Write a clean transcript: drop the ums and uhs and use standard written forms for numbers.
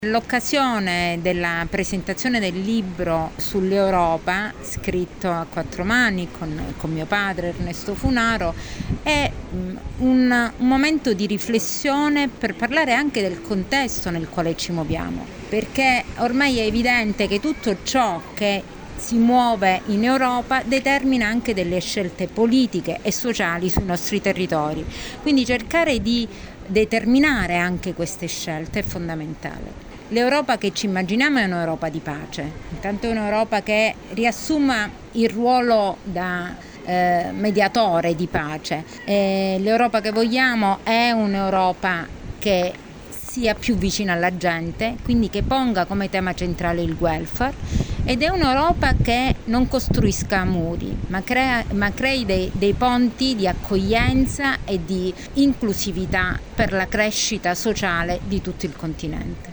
L'occasione della presentazione del libro sull'Europa, scritto a quattro mani con mio padre Ernesto Funaro, è un momento di riflessione per parlare anche del contesto nel quale ci muoviamo, perché ormai è evidente che tutto ciò che si muove in Europa determina anche delle scelte politiche e sociali sui nostri territori, quindi cercare di determinare anche queste scelte è fondamentale. L'Europa che ci immaginiamo è un'Europa di pace, intanto è un'Europa che riassuma il ruolo da mediatore di pace. L'Europa che vogliamo è un'Europa che sia più vicina alla gente, quindi che ponga come tema centrale il welfare, ed è un'Europa che non costruisca muri, ma crei dei ponti di accoglienza e di inclusività per la crescita sociale di tutto il continente.